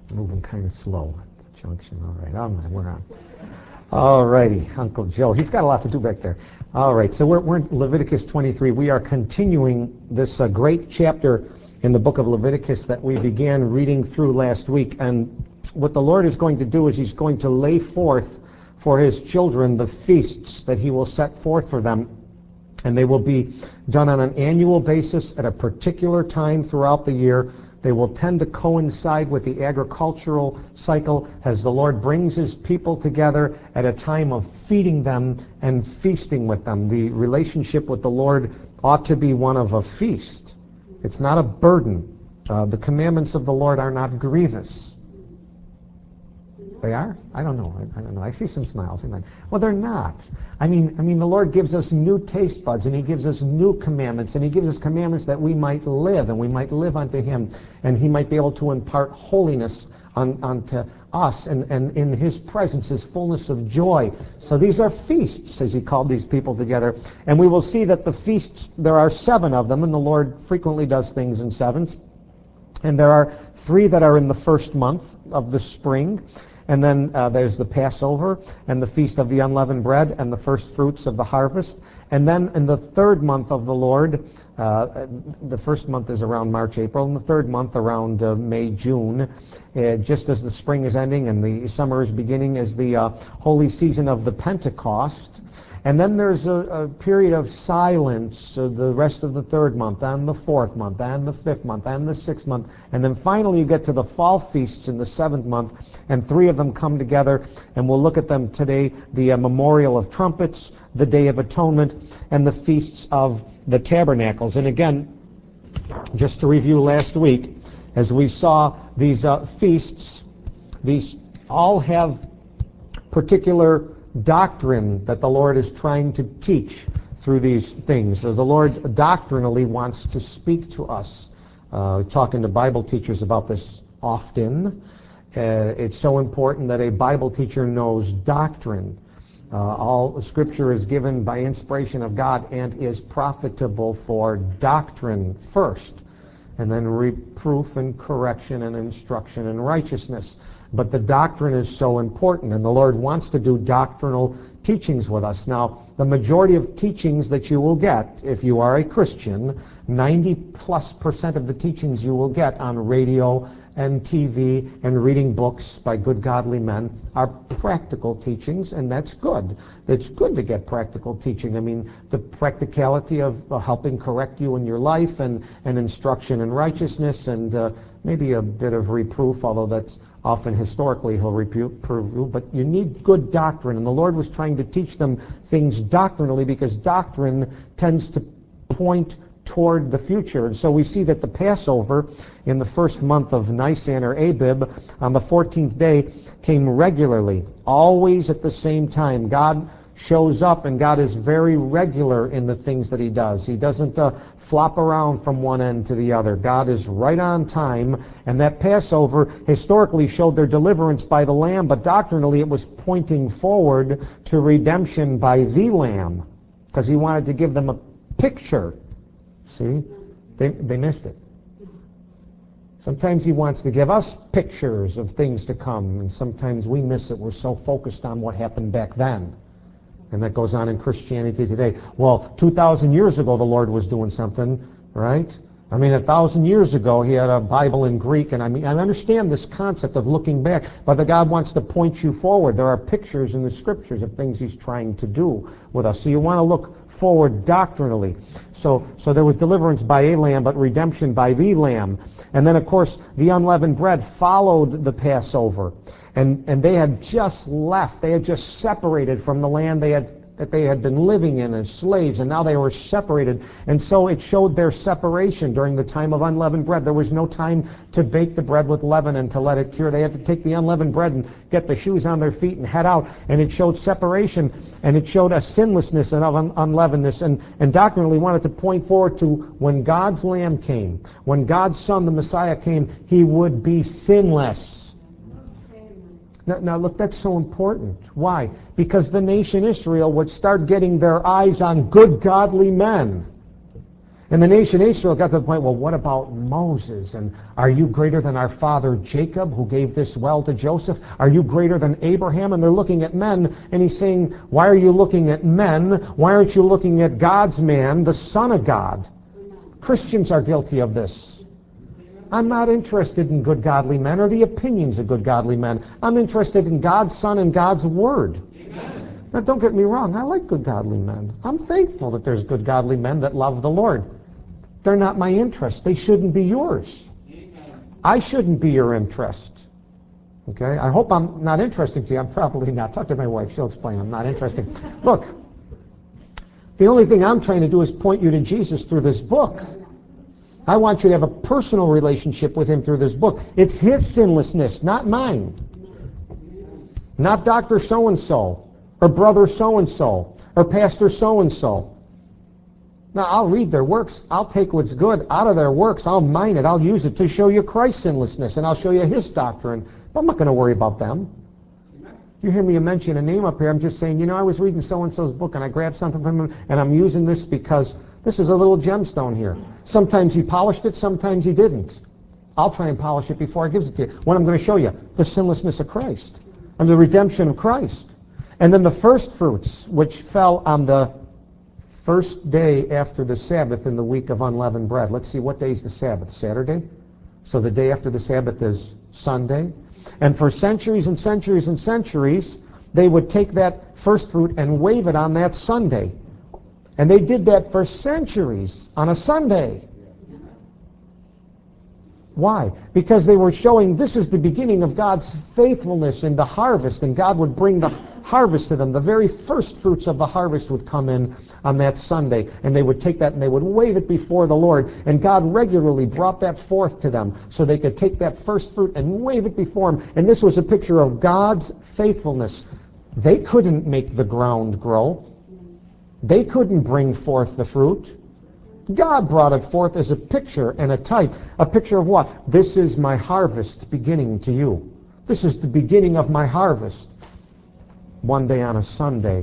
Moving kind of slow at the junction. All right, we're on. All righty, Uncle Joe. He's got a lot to do back there. All right, so we're in Leviticus 23. We are continuing this great chapter in the book of Leviticus that we began reading through last week. And what the Lord is going to do is He's going to lay forth for His children the feasts that He will set forth for them. And they will be done on an annual basis at a particular time throughout the year. They will tend to coincide with the agricultural cycle as the Lord brings His people together at a time of feeding them and feasting with them. The relationship with the Lord ought to be one of a feast. It's not a burden. The commandments of the Lord are not grievous. They are? I don't know. I see some smiles. Amen. Well, they're not. I mean, the Lord gives us new taste buds, and He gives us new commandments, and He gives us commandments that we might live, and we might live unto Him, and He might be able to impart holiness unto us, and in His presence is fullness of joy. So these are feasts, as He called these people together. And we will see that the feasts, there are 7 of them, and the Lord frequently does things in 7s. And there are 3 that are in the first month of the spring. And then there's the Passover and the Feast of the Unleavened Bread and the first fruits of the harvest. And then in the 3rd month of the Lord, the first month is around March, April, and the 3rd month around May, June. Just as the spring is ending and the summer is beginning, is the holy season of the Pentecost. And then there's a period of silence the rest of the 3rd month, and the 4th month, and the 5th month, and the 6th month. And then finally you get to the fall feasts in the 7th month, and 3 of them come together, and we'll look at them today: the Memorial of Trumpets, the Day of Atonement, and the Feasts of the Tabernacles. And again, just to review last week, as we saw these feasts, these all have particular doctrine that the Lord is trying to teach through these things. So the Lord doctrinally wants to speak to us. Talking to Bible teachers about this often. It's so important that a Bible teacher knows doctrine. All Scripture is given by inspiration of God and is profitable for doctrine first, and then reproof and correction and instruction in righteousness. But the doctrine is so important, and the Lord wants to do doctrinal teachings with us. Now, the majority of teachings that you will get, if you are a Christian, 90+% of the teachings you will get on radio and TV and reading books by good godly men are practical teachings, and that's good. It's good to get practical teaching. I mean, the practicality of helping correct you in your life, and instruction in righteousness, and maybe a bit of reproof, although that's often historically He'll reprove you. But you need good doctrine, and the Lord was trying to teach them things doctrinally, because doctrine tends to point toward the future. And so we see that the Passover in the first month of Nisan or Abib on the 14th day came regularly, always at the same time. God shows up, and God is very regular in the things that He does. He doesn't flop around from one end to the other. God is right on time, and that Passover historically showed their deliverance by the Lamb, but doctrinally it was pointing forward to redemption by the Lamb, because He wanted to give them a picture. See? They missed it. Sometimes He wants to give us pictures of things to come, and sometimes we miss it. We're so focused on what happened back then. And that goes on in Christianity today. Well, 2,000 years ago the Lord was doing something, right? I mean, 1,000 years ago He had a Bible in Greek, and I understand this concept of looking back, but the God wants to point you forward. There are pictures in the Scriptures of things He's trying to do with us. So you want to look forward doctrinally. So there was deliverance by a lamb, but redemption by the Lamb. And then, of course, the unleavened bread followed the Passover. And they had just left. They had just separated from the land that they had been living in as slaves, and now they were separated. And so it showed their separation during the time of unleavened bread. There was no time to bake the bread with leaven and to let it cure. They had to take the unleavened bread and get the shoes on their feet and head out. And it showed separation, and it showed a sinlessness and of unleavenedness. And doctrinally wanted to point forward to when God's Lamb came, when God's Son, the Messiah, came, He would be sinless. Now look, that's so important. Why? Because the nation Israel would start getting their eyes on good, godly men. And the nation Israel got to the point, well, what about Moses? And are you greater than our father Jacob, who gave this well to Joseph? Are you greater than Abraham? And they're looking at men, and he's saying, why are you looking at men? Why aren't you looking at God's man, the Son of God? Christians are guilty of this. I'm not interested in good godly men or the opinions of good godly men. I'm interested in God's Son and God's Word. Amen. Now, don't get me wrong. I like good godly men. I'm thankful that there's good godly men that love the Lord. They're not my interest. They shouldn't be yours. Amen. I shouldn't be your interest. Okay? I hope I'm not interesting to you. I'm probably not. Talk to my wife. She'll explain. I'm not interesting. Look, the only thing I'm trying to do is point you to Jesus through this book. I want you to have a personal relationship with him through this book. It's his sinlessness, not mine. Not Dr. So-and-so, or Brother so-and-so, or Pastor so-and-so. Now, I'll read their works. I'll take what's good out of their works. I'll mine it. I'll use it to show you Christ's sinlessness, and I'll show you his doctrine. But I'm not going to worry about them. You hear me mention a name up here, I'm just saying, I was reading so-and-so's book, and I grabbed something from him, and I'm using this because this is a little gemstone here. Sometimes he polished it, sometimes he didn't. I'll try and polish it before I give it to you. What I'm going to show you, the sinlessness of Christ, and the redemption of Christ. And then the first fruits, which fell on the first day after the Sabbath in the week of unleavened bread. Let's see, what day is the Sabbath? Saturday? So the day after the Sabbath is Sunday. And for centuries and centuries and centuries, they would take that first fruit and wave it on that Sunday. And they did that for centuries on a Sunday. Why? Because they were showing this is the beginning of God's faithfulness in the harvest, and God would bring the harvest to them. The very first fruits of the harvest would come in on that Sunday, and they would take that and they would wave it before the Lord, and God regularly brought that forth to them so they could take that first fruit and wave it before him. And this was a picture of God's faithfulness. They couldn't make the ground grow. They couldn't bring forth the fruit. God brought it forth as a picture and a type. A picture of what? This is my harvest beginning to you. This is the beginning of my harvest. One day on a Sunday,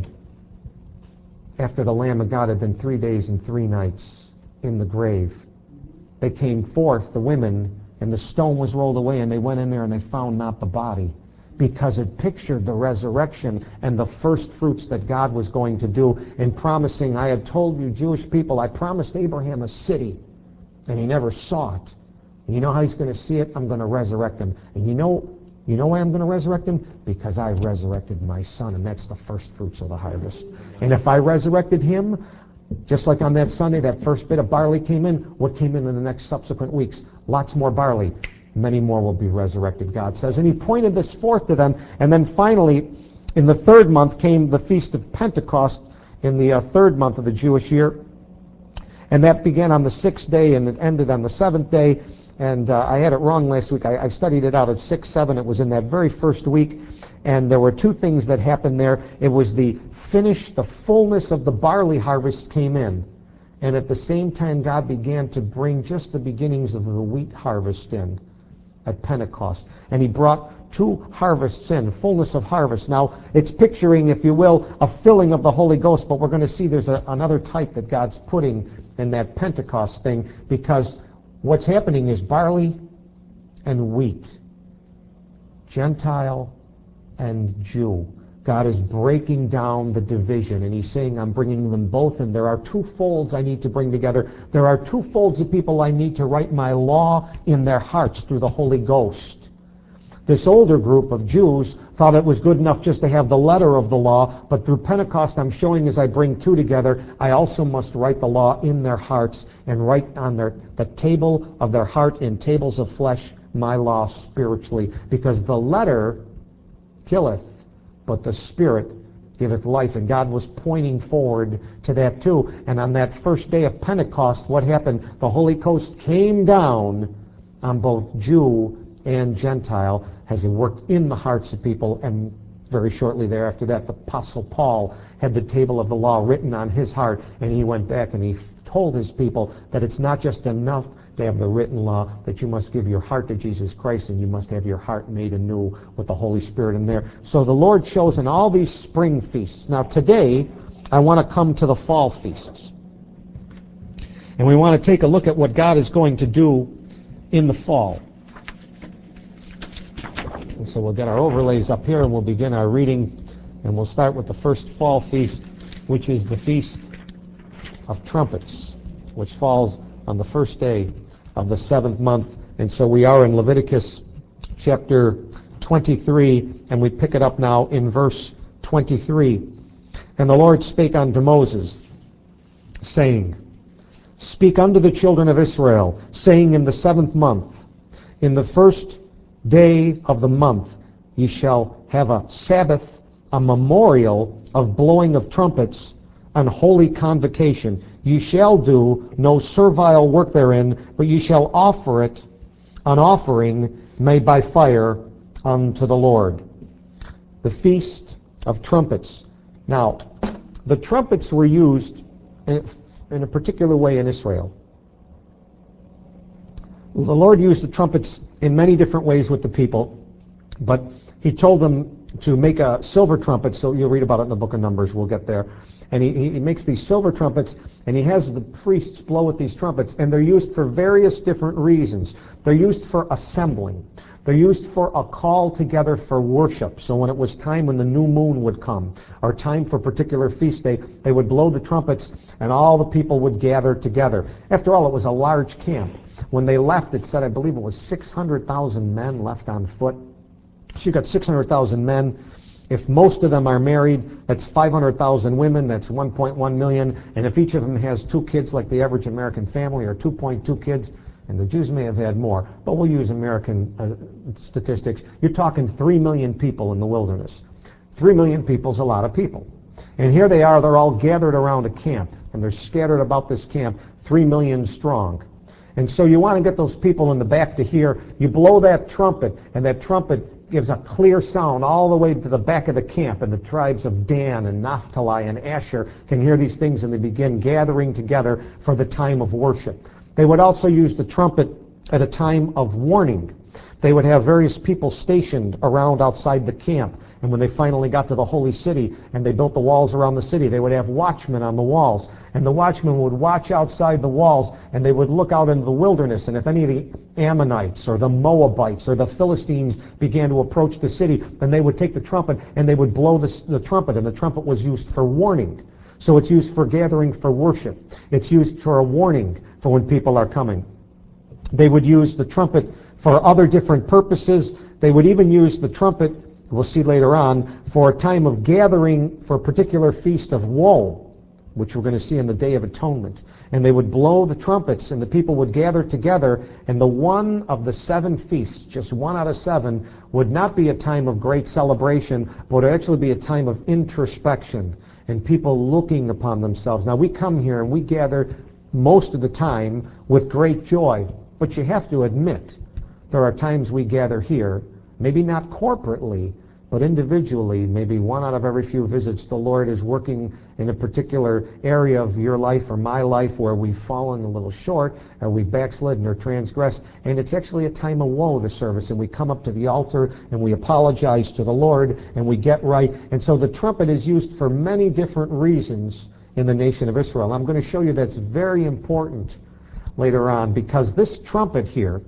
after the Lamb of God had been 3 days and 3 nights in the grave, they came forth, the women, and the stone was rolled away, and they went in there and they found not the body, because it pictured the resurrection and the first fruits that God was going to do in promising, I had told you Jewish people, I promised Abraham a city, and he never saw it. And you know how he's going to see it? I'm going to resurrect him. And you know why I'm going to resurrect him? Because I resurrected my son, and that's the first fruits of the harvest. And if I resurrected him, just like on that Sunday, that first bit of barley came in, what came in the next subsequent weeks? Lots more barley. Many more will be resurrected, God says. And he pointed this forth to them. And then finally, in the 3rd month came the Feast of Pentecost in the 3rd month of the Jewish year. And that began on the 6th day and it ended on the 7th day. And I had it wrong last week. I studied it out at 6-7. It was in that very first week. And there were 2 things that happened there. It was the fullness of the barley harvest came in. And at the same time, God began to bring just the beginnings of the wheat harvest in at Pentecost. And he brought 2 harvests in, fullness of harvest. Now, it's picturing, if you will, a filling of the Holy Ghost, but we're going to see there's another type that God's putting in that Pentecost thing, because what's happening is barley and wheat, Gentile and Jew. God is breaking down the division, and he's saying, I'm bringing them both in. There are 2 folds I need to bring together. There are 2 folds of people I need to write my law in their hearts through the Holy Ghost. This older group of Jews thought it was good enough just to have the letter of the law, but through Pentecost I'm showing as I bring 2 together, I also must write the law in their hearts and write on the table of their heart in tables of flesh my law spiritually, because the letter killeth, but the Spirit giveth life. And God was pointing forward to that too. And on that first day of Pentecost, what happened? The Holy Ghost came down on both Jew and Gentile as he worked in the hearts of people. And very shortly thereafter that, the Apostle Paul had the table of the law written on his heart, and he went back and he told his people that it's not just enough to have the written law, that you must give your heart to Jesus Christ, and you must have your heart made anew with the Holy Spirit in there. So the Lord chose in all these spring feasts. Now today, I want to come to the fall feasts. And we want to take a look at what God is going to do in the fall. And so we'll get our overlays up here and we'll begin our reading. And we'll start with the first fall feast, which is the Feast of Trumpets, which falls on the first day of the 7th month. And so we are in Leviticus chapter 23, and we pick it up now in verse 23. And the Lord spake unto Moses, saying, Speak unto the children of Israel, saying, In the 7th month, in the first day of the month, ye shall have a Sabbath, a memorial of blowing of trumpets, an holy convocation. Ye shall do no servile work therein, but ye shall offer it an offering made by fire unto the Lord. The Feast of Trumpets. Now, the trumpets were used in a particular way in Israel. The Lord used the trumpets in many different ways with the people, but he told them to make a silver trumpet, so you'll read about it in the book of Numbers, we'll get there. And he makes these silver trumpets, and he has the priests blow with these trumpets, and they're used for various different reasons. They're used for assembling. They're used for a call together for worship. So when it was time when the new moon would come, or time for a particular feast day, they would blow the trumpets, and all the people would gather together. After all, it was a large camp. When they left, it said, I believe it was 600,000 men left on foot. So you got 600,000 men. If most of them are married, that's 500,000 women, that's 1.1 million. And if each of them has 2 kids like the average American family, or 2.2 kids, and the Jews may have had more, but we'll use American statistics, you're talking 3 million people in the wilderness. 3 million people is a lot of people. And here they are, they're all gathered around a camp, and they're scattered about this camp, 3 million strong. And so you want to get those people in the back to hear. You blow that trumpet, and that trumpet gives a clear sound all the way to the back of the camp, and the tribes of Dan and Naphtali and Asher can hear these things, and they begin gathering together for the time of worship. They would also use the trumpet at a time of warning. They would have various people stationed around outside the camp, and when they finally got to the holy city and they built the walls around the city, they would have watchmen on the walls, and the watchmen would watch outside the walls, and they would look out into the wilderness, and if any of the Ammonites or the Moabites or the Philistines began to approach the city, then they would take the trumpet and they would blow the trumpet, and the trumpet was used for warning. So it's used for gathering for worship. It's used for a warning for when people are coming. They would use the trumpet for other different purposes. They would even use the trumpet, we'll see later on, for a time of gathering for a particular feast of woe, which we're going to see in the Day of Atonement. And they would blow the trumpets, and the people would gather together, and the one of the 7 feasts, just 1 out of 7, would not be a time of great celebration, but would actually be a time of introspection and people looking upon themselves. Now, we come here and we gather most of the time with great joy, but you have to admit there are times we gather here, maybe not corporately, but individually. Maybe 1 out of every few visits the Lord is working in a particular area of your life or my life where we've fallen a little short, or we've backslidden or transgressed, and it's actually a time of woe, the service, and we come up to the altar and we apologize to the Lord and we get right. And so the trumpet is used for many different reasons in the nation of Israel. I'm going to show you that's very important later on, because this trumpet here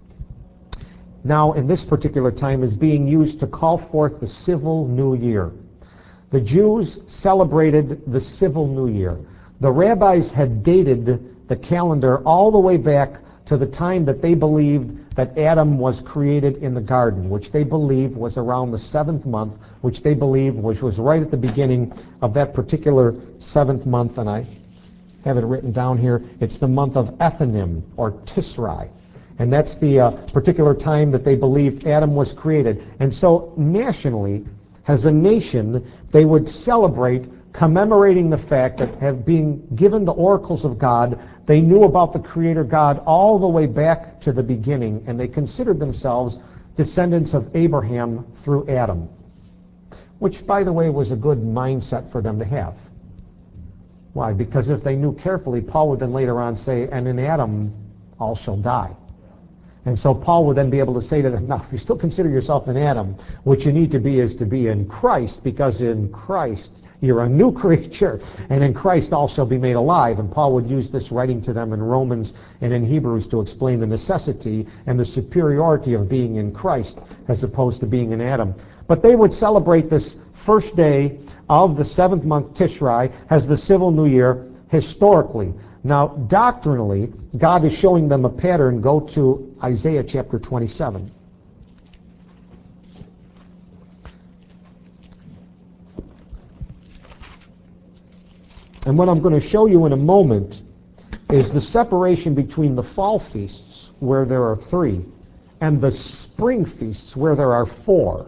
now in this particular time is being used to call forth the civil new year. The Jews celebrated the civil new year. The rabbis had dated the calendar all the way back to the time that they believed that Adam was created in the garden, which they believed was around the 7th month, which they believed was right at the beginning of that particular 7th month, and I have it written down here. It's the month of Ethanim, or Tisri. And that's the particular time that they believed Adam was created. And so nationally, as a nation, they would celebrate commemorating the fact that, have being given the oracles of God, they knew about the Creator God all the way back to the beginning, and they considered themselves descendants of Abraham through Adam, which, by the way, was a good mindset for them to have. Why? Because if they knew carefully, Paul would then later on say, and in Adam all shall die. And so Paul would then be able to say to them, now, if you still consider yourself an Adam, what you need to be is to be in Christ, because in Christ you're a new creature, and in Christ all shall be made alive. And Paul would use this writing to them in Romans and in Hebrews to explain the necessity and the superiority of being in Christ as opposed to being in Adam. But they would celebrate this first day of the 7th month, Tishrei, as the civil new year historically. Now, doctrinally, God is showing them a pattern. Go to Isaiah chapter 27. And what I'm going to show you in a moment is the separation between the fall feasts, where there are 3, and the spring feasts, where there are 4.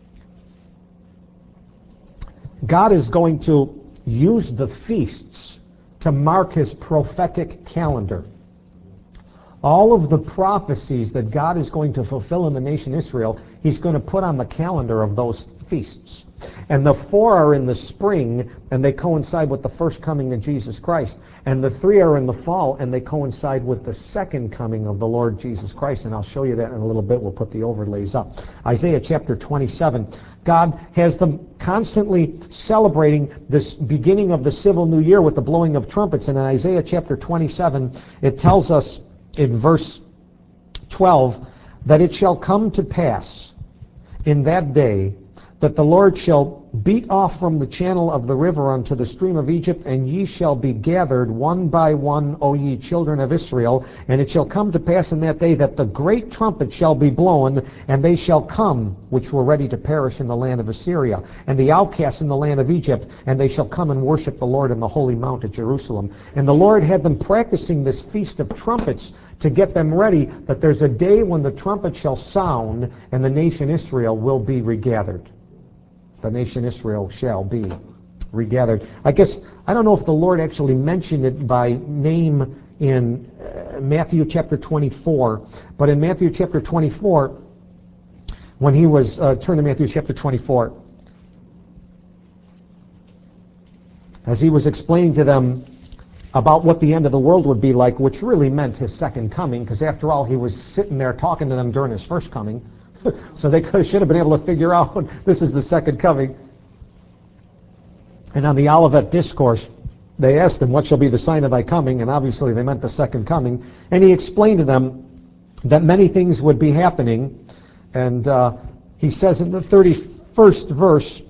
God is going to use the feasts to mark his prophetic calendar. All of the prophecies that God is going to fulfill in the nation Israel, he's going to put on the calendar of those feasts. And the 4 are in the spring, and they coincide with the first coming of Jesus Christ. And the 3 are in the fall, and they coincide with the second coming of the Lord Jesus Christ. And I'll show you that in a little bit. We'll put the overlays up. Isaiah chapter 27. God has them constantly celebrating this beginning of the civil new year with the blowing of trumpets. And in Isaiah chapter 27, it tells us in verse 12 that it shall come to pass in that day that the Lord shall beat off from the channel of the river unto the stream of Egypt, and ye shall be gathered one by one, O ye children of Israel. And it shall come to pass in that day that the great trumpet shall be blown, and they shall come, which were ready to perish in the land of Assyria, and the outcasts in the land of Egypt, and they shall come and worship the Lord in the holy mount at Jerusalem. And the Lord had them practicing this feast of trumpets to get them ready, that there's a day when the trumpet shall sound, and the nation Israel will be regathered. The nation Israel shall be regathered. I guess, I don't know if the Lord actually mentioned it by name in Matthew chapter 24, but in Matthew chapter 24, when he was, turn to Matthew chapter 24, as he was explaining to them about what the end of the world would be like, which really meant his second coming, because after all, he was sitting there talking to them during his first coming. So they should have been able to figure out this is the second coming. And on the Olivet Discourse, they asked him, what shall be the sign of thy coming? And obviously they meant the second coming. And he explained to them that many things would be happening. And he says in the 30th verse,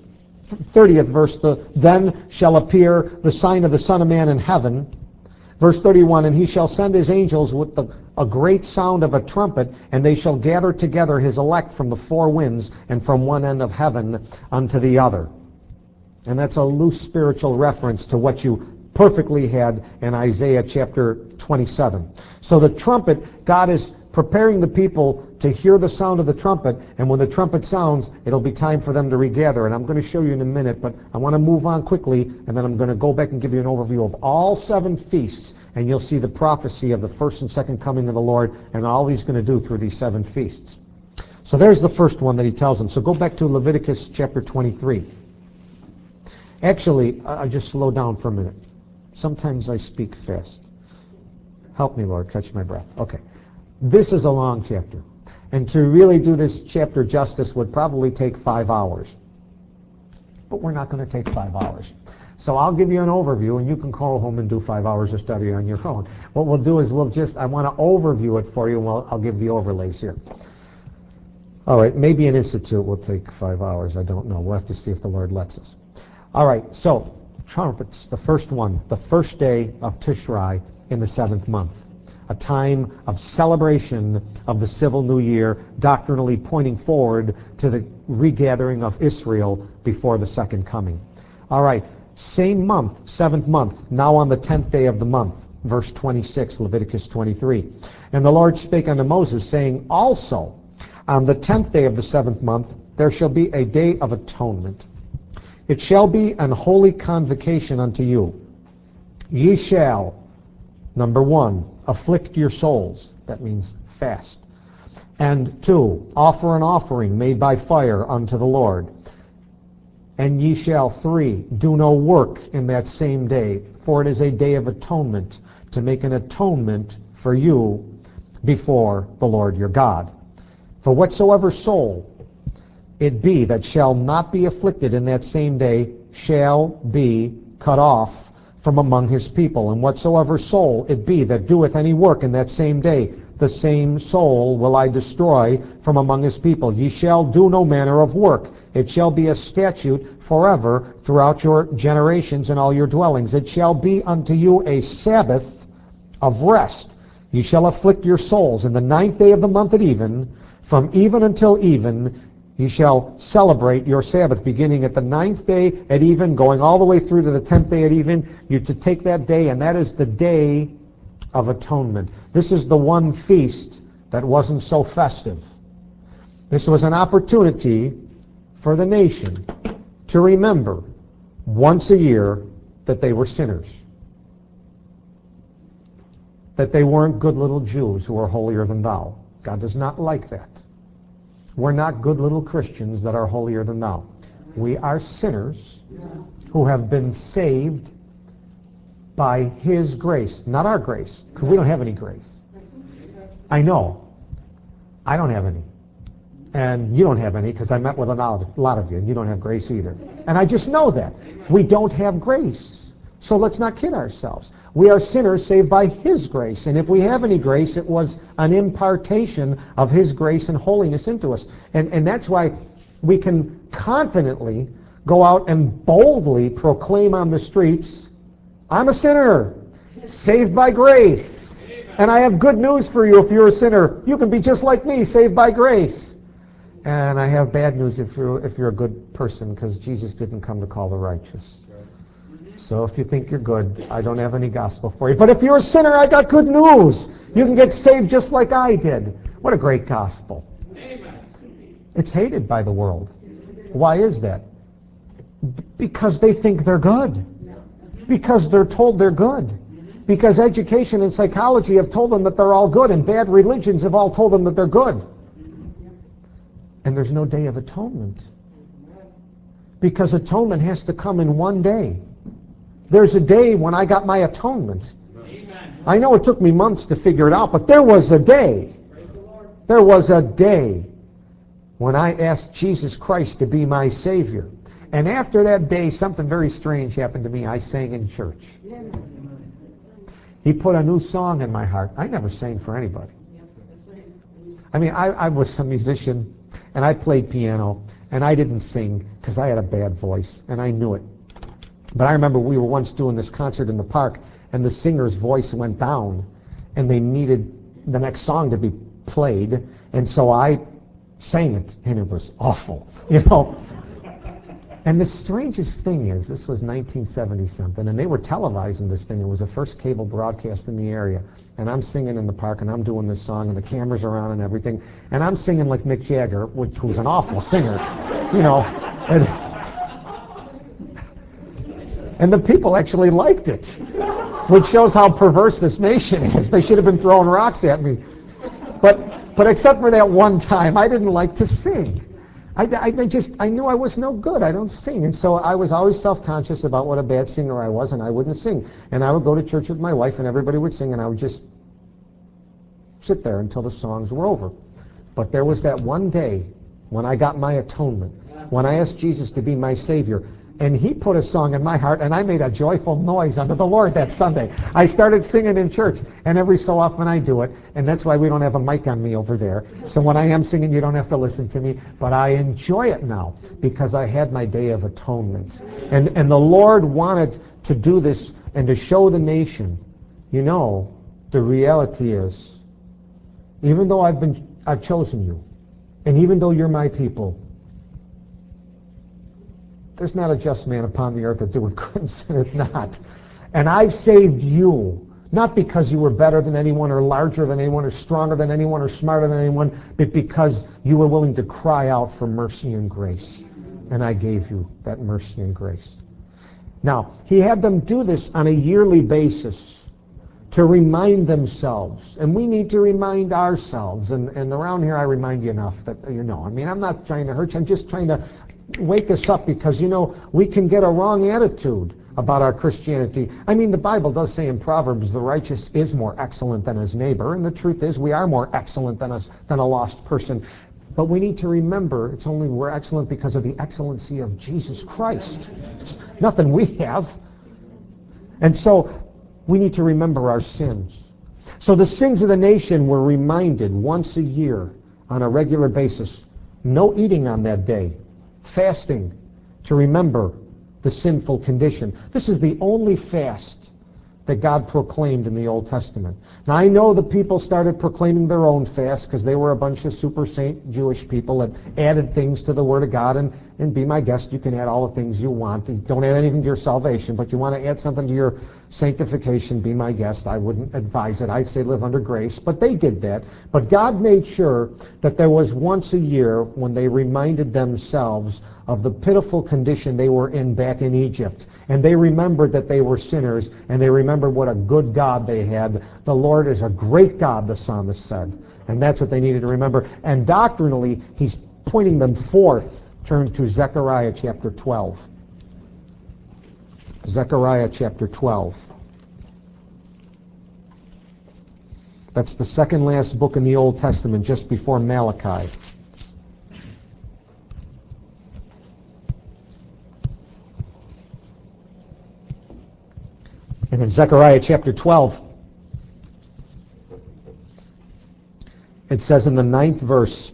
then shall appear the sign of the Son of Man in heaven. Verse 31, and he shall send his angels with a great sound of a trumpet, and they shall gather together his elect from the 4 winds and from one end of heaven unto the other. And that's a loose spiritual reference to what you perfectly had in Isaiah chapter 27. So the trumpet, God is preparing the people to hear the sound of the trumpet, and when the trumpet sounds, it'll be time for them to regather. And I'm going to show you in a minute, but I want to move on quickly, and then I'm going to go back and give you an overview of all 7 feasts, and you'll see the prophecy of the first and second coming of the Lord, and all he's going to do through these 7 feasts. So there's the first one that he tells them. So go back to Leviticus chapter 23. Actually, I just slow down for a minute. Sometimes I speak fast. Help me, Lord, catch my breath. Okay. This is a long chapter. And to really do this chapter justice would probably take 5 hours. But we're not going to take 5 hours. So I'll give you an overview, and you can call home and do 5 hours of study on your own. What we'll do is I want to overview it for you, and I'll give the overlays here. All right, maybe an institute will take 5 hours. I don't know. We'll have to see if the Lord lets us. All right, so trumpets, the first one, the first day of Tishrei in the 7th month. A time of celebration of the civil new year, doctrinally pointing forward to the regathering of Israel before the second coming. All right, same month, 7th month, now on the 10th day of the month, verse 26, Leviticus 23. And the Lord spake unto Moses, saying, also on the 10th day of the 7th month there shall be a day of atonement. It shall be an holy convocation unto you. Ye shall, number 1, afflict your souls. That means fast. And 2, offer an offering made by fire unto the Lord. And ye shall, 3, do no work in that same day, for it is a day of atonement, to make an atonement for you before the Lord your God. For whatsoever soul it be that shall not be afflicted in that same day shall be cut off from among his people. And whatsoever soul it be that doeth any work in that same day, the same soul will I destroy from among his people. Ye shall do no manner of work. It shall be a statute forever throughout your generations and all your dwellings. It shall be unto you a Sabbath of rest. Ye shall afflict your souls in the 9th day of the month at even. From even until even ye shall celebrate your Sabbath, beginning at the 9th day at even, going all the way through to the 10th day at even. You to take that day, and that is the Day of Atonement. This is the one feast that wasn't so festive. This was an opportunity for the nation to remember once a year that they were sinners, that they weren't good little Jews who are holier than thou. God does not like that. We're not good little Christians that are holier than thou. We are sinners who have been saved by his grace, not our grace, because we don't have any grace. I know. I don't have any. And you don't have any, because I met with a lot of you, and you don't have grace either. And I just know that. We don't have grace. So let's not kid ourselves. We are sinners saved by his grace. And if we have any grace, it was an impartation of his grace and holiness into us. And that's why we can confidently go out and boldly proclaim on the streets, I'm a sinner, saved by grace. And I have good news for you if you're a sinner. You can be just like me, saved by grace. And I have bad news if you're a good person, because Jesus didn't come to call the righteous. So if you think you're good, I don't have any gospel for you. But if you're a sinner, I got good news. You can get saved just like I did. What a great gospel. It's hated by the world. Why is that? Because they think they're good. Because they're told they're good. Because education and psychology have told them that they're all good, and bad religions have all told them that they're good. And there's no Day of Atonement. Because atonement has to come in one day. There's a day when I got my atonement. I know it took me months to figure it out, but there was a day. There was a day when I asked Jesus Christ to be my Savior. And after that day, something very strange happened to me. I sang in church. He put a new song in my heart. I never sang for anybody. I mean, I was a musician, and I played piano, and I didn't sing because I had a bad voice, and I knew it. But I remember we were once doing this concert in the park, and the singer's voice went down, and they needed the next song to be played, and so I sang it, and it was awful, you know. And the strangest thing is, this was 1970-something, and they were televising this thing. It was the first cable broadcast in the area. And I'm singing in the park, and I'm doing this song, and the cameras are on and everything. And I'm singing like Mick Jagger, which was an awful singer, you know. And the people actually liked it, which shows how perverse this nation is. They should have been throwing rocks at me. But except for that one time, I didn't like to sing. I knew I was no good. I don't sing. And so I was always self-conscious about what a bad singer I was, and I wouldn't sing. And I would go to church with my wife, and everybody would sing, and I would just sit there until the songs were over. But there was that one day when I got my atonement, when I asked Jesus to be my Savior, and he put a song in my heart, and I made a joyful noise unto the Lord that Sunday. I started singing in church, and every so often I do it, and that's why we don't have a mic on me over there. So when I am singing, you don't have to listen to me, but I enjoy it now because I had my Day of Atonement. And the Lord wanted to do this and to show the nation, you know, the reality is, even though I've chosen you, and even though you're my people, there's not a just man upon the earth that doeth good and sinneth not. And I've saved you, not because you were better than anyone or larger than anyone or stronger than anyone or smarter than anyone, but because you were willing to cry out for mercy and grace. And I gave you that mercy and grace. Now, he had them do this on a yearly basis to remind themselves. And we need to remind ourselves. And around here I remind you enough that, you know, I mean, I'm not trying to hurt you. I'm just trying to wake us up because, you know, we can get a wrong attitude about our Christianity. I mean, the Bible does say in Proverbs, the righteous is more excellent than his neighbor, and the truth is we are more excellent than a lost person. But we need to remember we're excellent because of the excellency of Jesus Christ. It's nothing we have. And so we need to remember our sins. So the sins of the nation were reminded once a year on a regular basis. No eating on that day. Fasting to remember the sinful condition. This is the only fast that God proclaimed in the Old Testament. Now I know the people started proclaiming their own fast because they were a bunch of super saint Jewish people that added things to the Word of God, and be my guest, you can add all the things you want. Don't add anything to your salvation, but you want to add something to your sanctification, be my guest. I wouldn't advise it. I'd say live under grace. But they did that. But God made sure that there was once a year when they reminded themselves of the pitiful condition they were in back in Egypt. And they remembered that they were sinners, and they remembered what a good God they had. The Lord is a great God, the psalmist said. And that's what they needed to remember. And doctrinally, he's pointing them forth. Turn to Zechariah chapter 12. Zechariah chapter 12. That's the second last book in the Old Testament, just before Malachi. And in Zechariah chapter 12, it says in the 9th verse,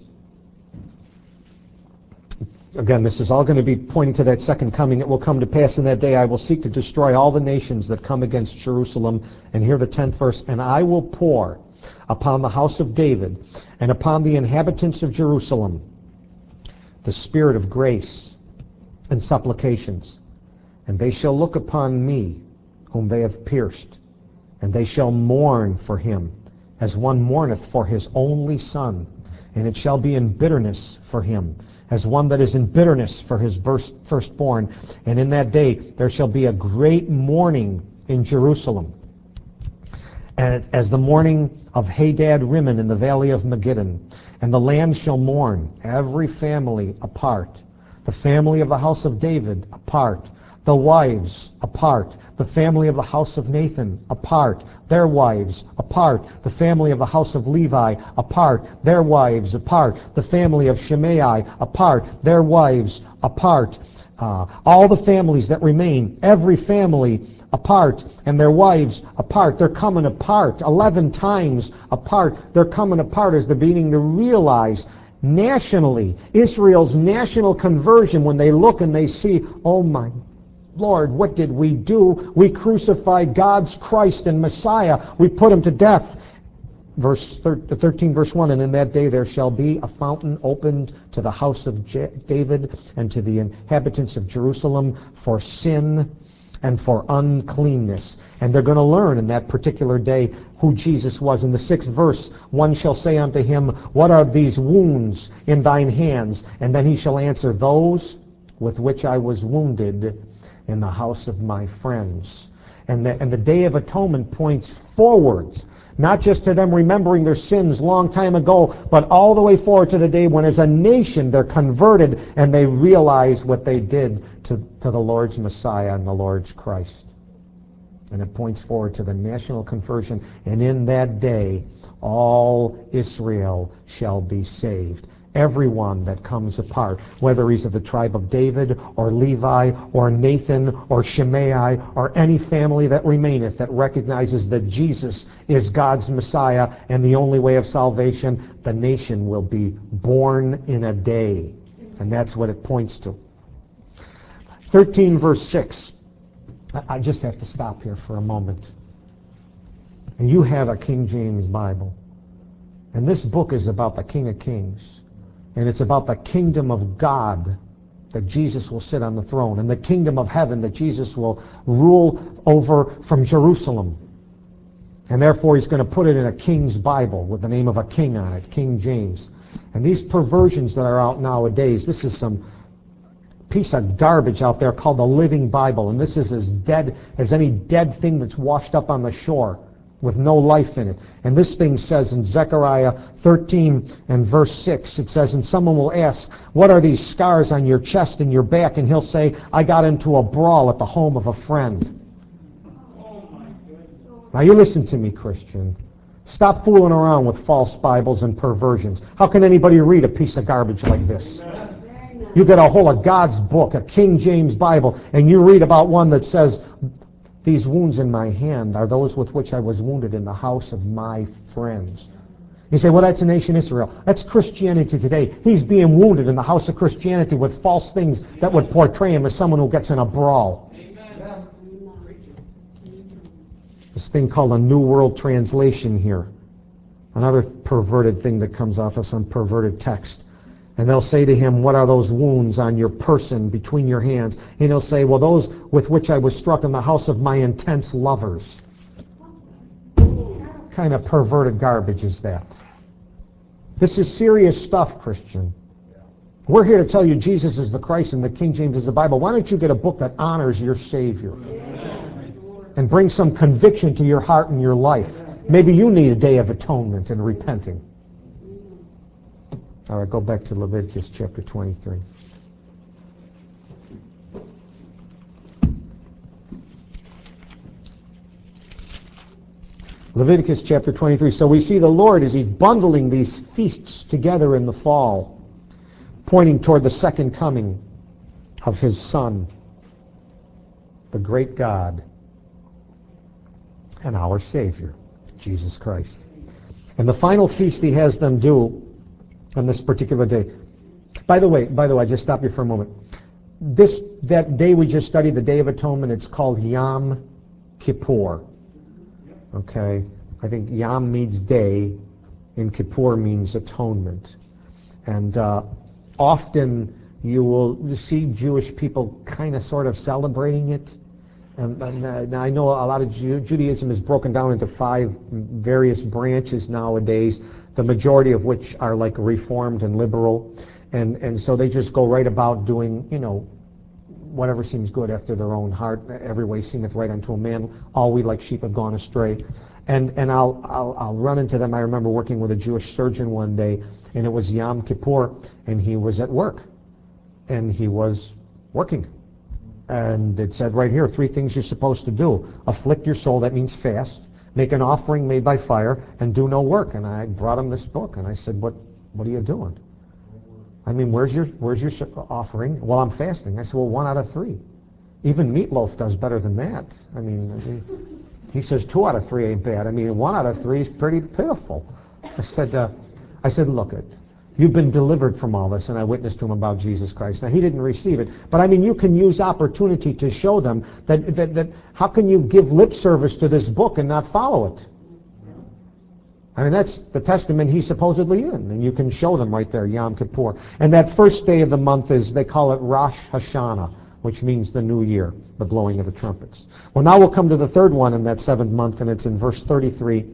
again, this is all going to be pointing to that second coming. It will come to pass in that day, I will seek to destroy all the nations that come against Jerusalem. And here the 10th verse, and I will pour upon the house of David and upon the inhabitants of Jerusalem the spirit of grace and supplications. And they shall look upon me, whom they have pierced, and they shall mourn for him, as one mourneth for his only son. And it shall be in bitterness for him, as one that is in bitterness for his firstborn. And in that day there shall be a great mourning in Jerusalem, and as the mourning of Hadad Rimmon in the valley of Megiddon. And the land shall mourn, every family apart, the family of the house of David apart, the wives apart, the family of the house of Nathan apart, their wives apart, the family of the house of Levi apart, their wives apart, the family of Shimei apart, their wives apart. All the families that remain, every family apart, and their wives apart. They're coming apart 11 times apart. They're coming apart as they're beginning to realize nationally, Israel's national conversion, when they look and they see, oh my Lord, what did we do? We crucified God's Christ and Messiah. We put him to death. Verse 13, verse 1, and in that day there shall be a fountain opened to the house of David and to the inhabitants of Jerusalem for sin and for uncleanness. And they're going to learn in that particular day who Jesus was. In the 6th verse, one shall say unto him, what are these wounds in thine hands? And then he shall answer, those with which I was wounded in the house of my friends. And the Day of Atonement points forward, not just to them remembering their sins long time ago, but all the way forward to the day when as a nation they're converted and they realize what they did to the Lord's Messiah and the Lord's Christ. And it points forward to the national conversion. And in that day, all Israel shall be saved. Everyone that comes apart, whether he's of the tribe of David or Levi or Nathan or Shimei or any family that remaineth that recognizes that Jesus is God's Messiah and the only way of salvation, the nation will be born in a day. And that's what it points to. 13 verse 6. I just have to stop here for a moment. And you have a King James Bible. And this book is about the King of Kings. And it's about the kingdom of God, that Jesus will sit on the throne, and the kingdom of heaven that Jesus will rule over from Jerusalem. And therefore he's going to put it in a king's Bible with the name of a king on it, King James. And these perversions that are out nowadays, this is some piece of garbage out there called the Living Bible. And this is as dead as any dead thing that's washed up on the shore. with no life in it. And this thing says in Zechariah 13 and verse 6, it says, and someone will ask, what are these scars on your chest and your back? And he'll say, I got into a brawl at the home of a friend. Now you listen to me, Christian. Stop fooling around with false Bibles and perversions. How can anybody read a piece of garbage like this? You get a hold of God's book, a King James Bible, and you read about one that says, these wounds in my hand are those with which I was wounded in the house of my friends. You say, well, that's the nation Israel. That's Christianity today. He's being wounded in the house of Christianity with false things that would portray him as someone who gets in a brawl. Amen. This thing called a New World Translation here. Another perverted thing that comes off of some perverted text. And they'll say to him, what are those wounds on your person between your hands? And he'll say, well, those with which I was struck in the house of my intense lovers. What kind of perverted garbage is that? This is serious stuff, Christian. We're here to tell you Jesus is the Christ and the King James is the Bible. Why don't you get a book that honors your Savior? And bring some conviction to your heart and your life. Maybe you need a day of atonement and repenting. All right, go back to Leviticus chapter 23. Leviticus chapter 23. So we see the Lord as He's bundling these feasts together in the fall, pointing toward the second coming of His Son, the great God and our Savior, Jesus Christ. And the final feast He has them do on this particular day. By the way, I just stop you for a moment. That day we just studied, the Day of Atonement, it's called Yom Kippur. Okay? I think Yom means day, and Kippur means atonement. And often you will see Jewish people kind of sort of celebrating it. Now I know a lot of Judaism is broken down into 5 various branches nowadays, the majority of which are like Reformed and liberal, and so they just go right about doing, whatever seems good after their own heart. Every way seemeth right unto a man. All we like sheep have gone astray. And I'll run into them. I remember working with a Jewish surgeon one day, and it was Yom Kippur, and he was at work, and he was working. And it said right here, 3 things you're supposed to do. Afflict your soul, that means fast. Make an offering made by fire, and do no work. And I brought him this book, and I said, what are you doing? I mean, where's your offering? Well, I'm fasting. I said, well, 1 out of 3. Even meatloaf does better than that. I mean, he says 2 out of 3 ain't bad. I mean, 1 out of 3 is pretty pitiful. I said, look, you've been delivered from all this, and I witnessed to him about Jesus Christ. Now, he didn't receive it, but I mean, you can use opportunity to show them that how can you give lip service to this book and not follow it? I mean, that's the testament he's supposedly in, and you can show them right there, Yom Kippur. And that first day of the month they call it Rosh Hashanah, which means the new year, the blowing of the trumpets. Well, now we'll come to the third one in that 7th month, and it's in verse 33.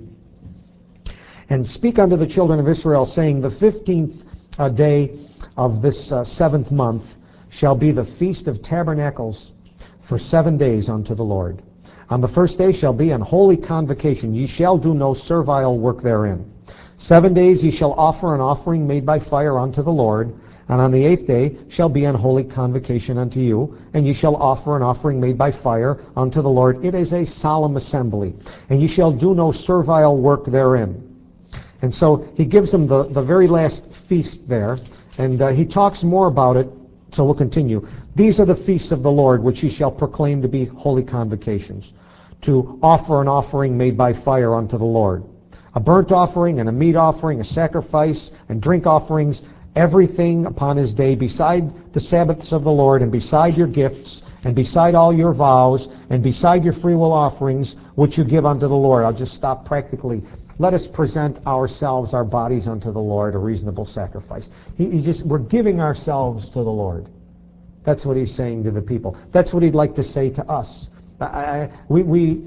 And speak unto the children of Israel, saying, the 15th day of this 7th month shall be the Feast of Tabernacles for 7 days unto the Lord. On the first day shall be an holy convocation. Ye shall do no servile work therein. 7 days ye shall offer an offering made by fire unto the Lord. And on the 8th day shall be an holy convocation unto you, and ye shall offer an offering made by fire unto the Lord. It is a solemn assembly, and ye shall do no servile work therein. And so he gives them the very last feast there, and he talks more about it, so we'll continue. These are the feasts of the Lord, which ye shall proclaim to be holy convocations, to offer an offering made by fire unto the Lord. A burnt offering and a meat offering, a sacrifice and drink offerings, everything upon his day, beside the Sabbaths of the Lord, and beside your gifts, and beside all your vows, and beside your freewill offerings, which you give unto the Lord. I'll just stop practically. Let us present ourselves, our bodies unto the Lord, a reasonable sacrifice. We're giving ourselves to the Lord. That's what he's saying to the people. That's what he'd like to say to us. Personally,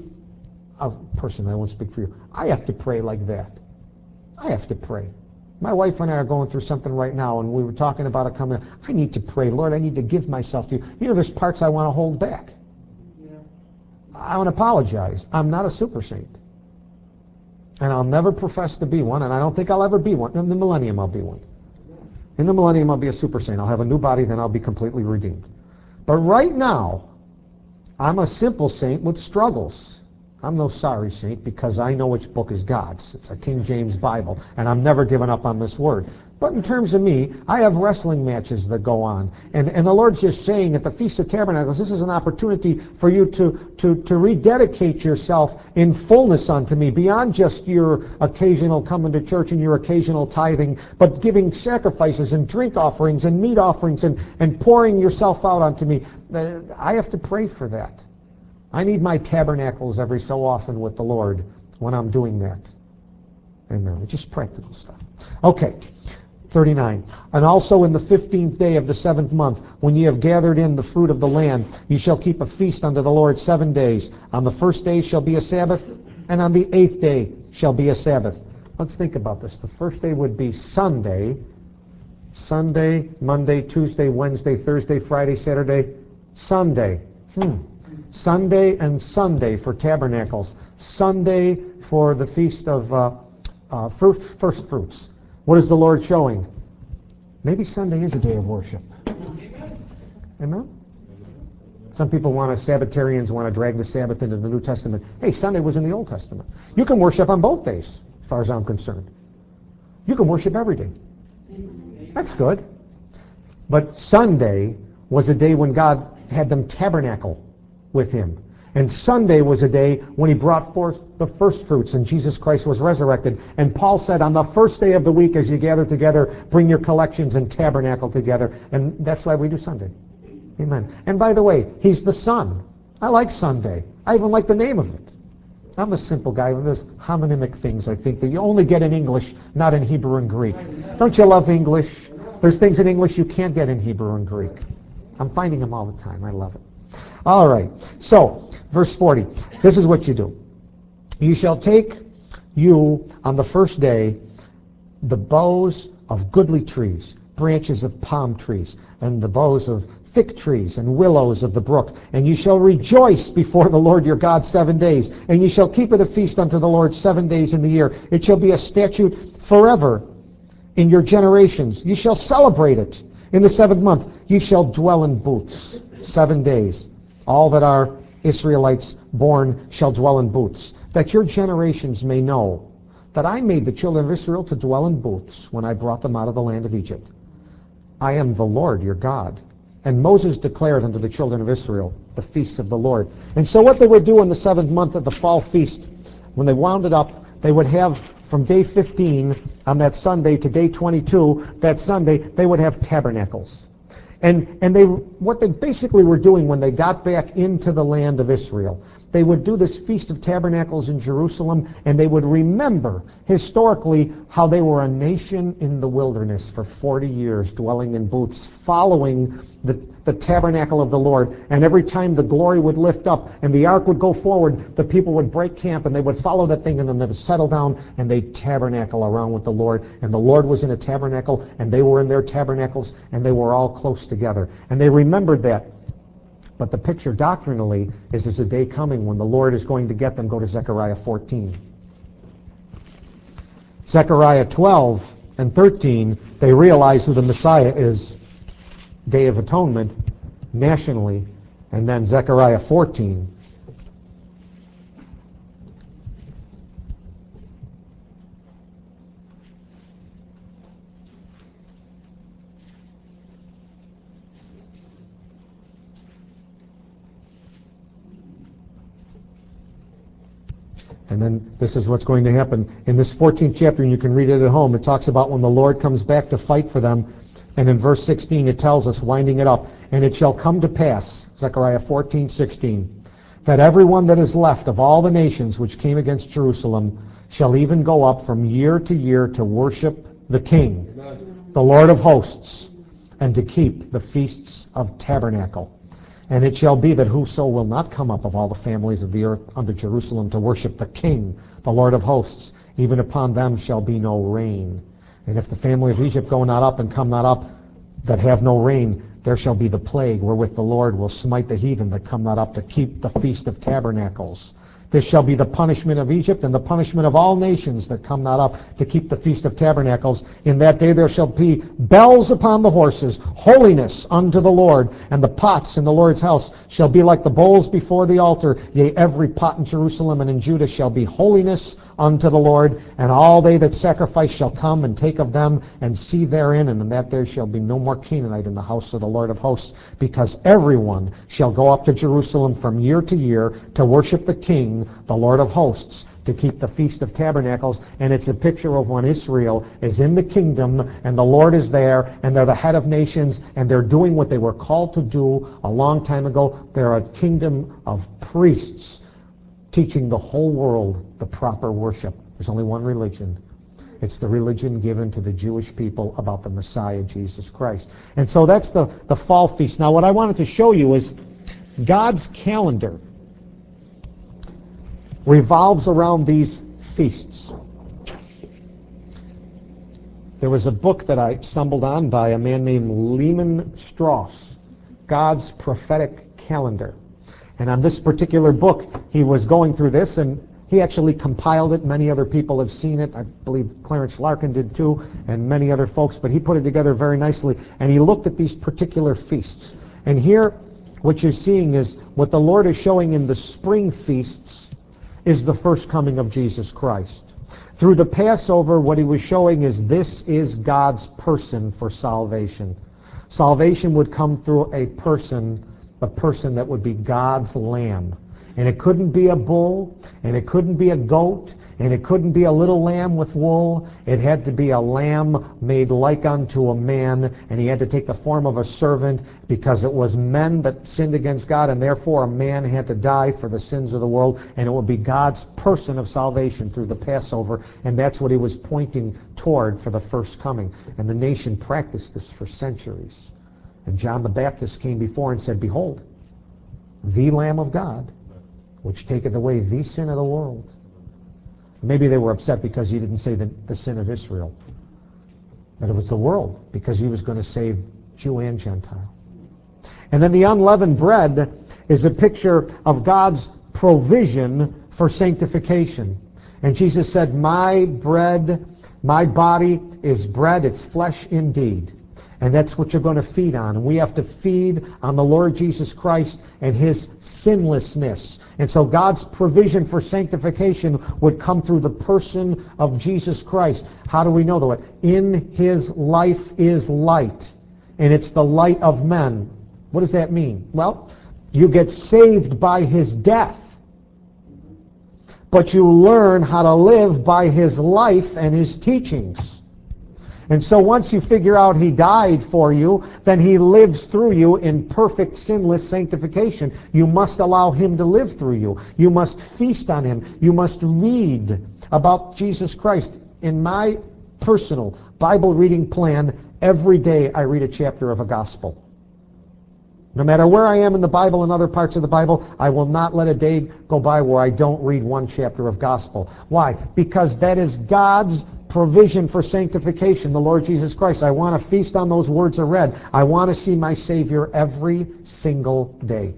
I won't speak for you. I have to pray like that. I have to pray. My wife and I are going through something right now, and we were talking about it coming up. I need to pray. Lord, I need to give myself to you. There's parts I want to hold back. Yeah. I want to apologize. I'm not a super saint. And I'll never profess to be one, and I don't think I'll ever be one. In the millennium, I'll be one. In the millennium, I'll be a super saint. I'll have a new body, then I'll be completely redeemed. But right now, I'm a simple saint with struggles. I'm no sorry saint because I know which book is God's. It's a King James Bible, and I'm never given up on this word. But in terms of me, I have wrestling matches that go on. And the Lord's just saying at the Feast of Tabernacles, this is an opportunity for you to rededicate yourself in fullness unto me, beyond just your occasional coming to church and your occasional tithing, but giving sacrifices and drink offerings and meat offerings and pouring yourself out unto me. I have to pray for that. I need my tabernacles every so often with the Lord when I'm doing that. Amen. It's just practical stuff. Okay. 39. And also in the 15th day of the 7th month, when ye have gathered in the fruit of the land, ye shall keep a feast unto the Lord 7 days. On the first day shall be a Sabbath, and on the 8th day shall be a Sabbath. Let's think about this. The first day would be Sunday. Sunday, Monday, Tuesday, Wednesday, Thursday, Friday, Saturday, Sunday. Sunday and Sunday for tabernacles. Sunday for the feast of first fruits. What is the Lord showing? Maybe Sunday is a day of worship. Amen? Some people Sabbatarians want to drag the Sabbath into the New Testament. Hey, Sunday was in the Old Testament. You can worship on both days, as far as I'm concerned. You can worship every day. That's good. But Sunday was a day when God had them tabernacle with him. And Sunday was a day when he brought forth the first fruits and Jesus Christ was resurrected. And Paul said, on the first day of the week as you gather together, bring your collections and tabernacle together. And that's why we do Sunday. Amen. And by the way, he's the Son. I like Sunday. I even like the name of it. I'm a simple guy with those homonymic things, I think, that you only get in English, not in Hebrew and Greek. Don't you love English? There's things in English you can't get in Hebrew and Greek. I'm finding them all the time. I love it. All right. So, verse 40. This is what you do. You shall take you on the first day the boughs of goodly trees, branches of palm trees, and the boughs of thick trees and willows of the brook. And you shall rejoice before the Lord your God 7 days. And you shall keep it a feast unto the Lord 7 days in the year. It shall be a statute forever in your generations. You shall celebrate it. In the 7th month, you shall dwell in booths 7 days. All that are Israelites born shall dwell in booths, that your generations may know that I made the children of Israel to dwell in booths when I brought them out of the land of Egypt. I am the Lord your God. And Moses declared unto the children of Israel the feasts of the Lord. And so what they would do in the 7th month of the fall feast, when they wound it up, they would have from day 15 on that Sunday to day 22, that Sunday, they would have tabernacles. And what they basically were doing when they got back into the land of Israel, they would do this Feast of Tabernacles in Jerusalem, and they would remember historically how they were a nation in the wilderness for 40 years, dwelling in booths, following the tabernacle of the Lord. And every time the glory would lift up and the ark would go forward, the people would break camp and they would follow that thing, and then they would settle down and they'd tabernacle around with the Lord. And the Lord was in a tabernacle and they were in their tabernacles and they were all close together. And they remembered that. But the picture doctrinally is there's a day coming when the Lord is going to get them. Go to Zechariah 14. Zechariah 12 and 13, they realize who the Messiah is. Day of Atonement, nationally. And then Zechariah 14. And then this is what's going to happen. In this 14th chapter, and you can read it at home, it talks about when the Lord comes back to fight for them. And in verse 16, it tells us, winding it up, and it shall come to pass, Zechariah 14:16, that everyone that is left of all the nations which came against Jerusalem shall even go up from year to year to worship the King, the Lord of hosts, and to keep the feasts of tabernacle. And it shall be that whoso will not come up of all the families of the earth unto Jerusalem to worship the King, the Lord of hosts, even upon them shall be no rain. And if the family of Egypt go not up and come not up, that have no rain, there shall be the plague wherewith the Lord will smite the heathen that come not up to keep the Feast of Tabernacles. This shall be the punishment of Egypt and the punishment of all nations that come not up to keep the Feast of Tabernacles. In that day there shall be bells upon the horses, holiness unto the Lord. And the pots in the Lord's house shall be like the bowls before the altar. Yea, every pot in Jerusalem and in Judah shall be holiness unto the Lord. And all they that sacrifice shall come and take of them and see therein. And in that day shall be no more Canaanite in the house of the Lord of hosts, because everyone shall go up to Jerusalem from year to year to worship the King, the Lord of hosts, to keep the Feast of Tabernacles. And it's a picture of when Israel is in the kingdom and the Lord is there and they're the head of nations and they're doing what they were called to do a long time ago. They're a kingdom of priests teaching the whole world the proper worship. There's only one religion. It's the religion given to the Jewish people about the Messiah, Jesus Christ. And so that's the fall feast. Now what I wanted to show you is God's calendar revolves around these feasts. There was a book that I stumbled on by a man named Lehman Strauss, God's Prophetic Calendar. And on this particular book, he was going through this, and he actually compiled it. Many other people have seen it. I believe Clarence Larkin did too, and many other folks, but he put it together very nicely. And he looked at these particular feasts. And here, what you're seeing is what the Lord is showing in the spring feasts is the first coming of Jesus Christ. Through the Passover, what he was showing is this is God's person for salvation. Salvation would come through a person, the person that would be God's lamb. And it couldn't be a bull, and it couldn't be a goat, and it couldn't be a little lamb with wool. It had to be a lamb made like unto a man, and he had to take the form of a servant, because it was men that sinned against God, and therefore a man had to die for the sins of the world, and it would be God's person of salvation through the Passover, and that's what he was pointing toward for the first coming. And the nation practiced this for centuries. And John the Baptist came before and said, "Behold, the Lamb of God, which taketh away the sin of the world." Maybe they were upset because he didn't say the sin of Israel. But it was the world, because he was going to save Jew and Gentile. And then the unleavened bread is a picture of God's provision for sanctification. And Jesus said, "My bread, my body is bread, it's flesh indeed." And that's what you're going to feed on. And we have to feed on the Lord Jesus Christ and his sinlessness. And so God's provision for sanctification would come through the person of Jesus Christ. How do we know that? In his life is light, and it's the light of men. What does that mean? Well, you get saved by his death, but you learn how to live by his life and his teachings. And so once you figure out he died for you, then he lives through you in perfect sinless sanctification. You must allow him to live through you. You must feast on him. You must read about Jesus Christ. In my personal Bible reading plan, every day I read a chapter of a gospel. No matter where I am in the Bible and other parts of the Bible, I will not let a day go by where I don't read one chapter of gospel. Why? Because that is God's provision for sanctification, the Lord Jesus Christ. I want to feast on those words I read. I want to see my Savior every single day.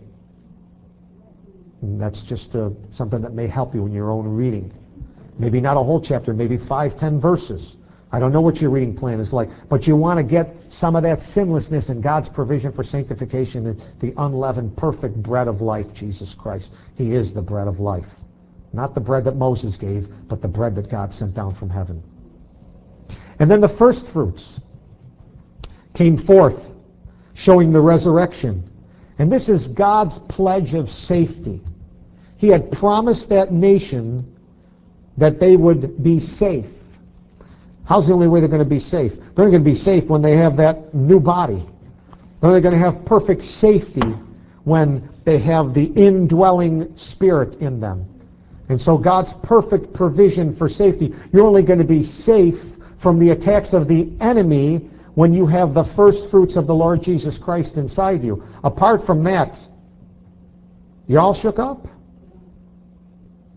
And that's just something that may help you in your own reading. Maybe not a whole chapter, maybe 5, 10 verses. I don't know what your reading plan is like, but you want to get some of that sinlessness and God's provision for sanctification, the unleavened, perfect bread of life, Jesus Christ. He is the bread of life. Not the bread that Moses gave, but the bread that God sent down from heaven. And then the first fruits came forth, showing the resurrection. And this is God's pledge of safety. He had promised that nation that they would be safe. How's the only way they're going to be safe? They're going to be safe when they have that new body. They're going to have perfect safety when they have the indwelling Spirit in them. And so God's perfect provision for safety. You're only going to be safe from the attacks of the enemy when you have the first fruits of the Lord Jesus Christ inside you. Apart from that, you're all shook up.